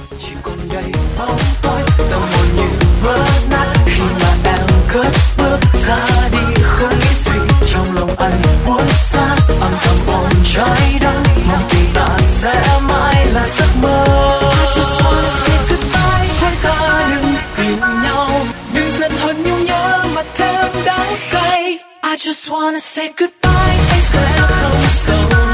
chỉ còn đầy bóng tối, tâm hồn như vỡ nát khi mà em cất bước ra đi, không nghĩ suy trong lòng anh buốt xa, âm thầm ôm trái đắng mong tình ta sẽ mãi là giấc mơ. I just wanna say goodbye, thôi ta đừng tìm nhau, đừng giận hờn nhung nhớ mà thêm đắng cay. I just wanna say goodbye, anh sẽ không sầu.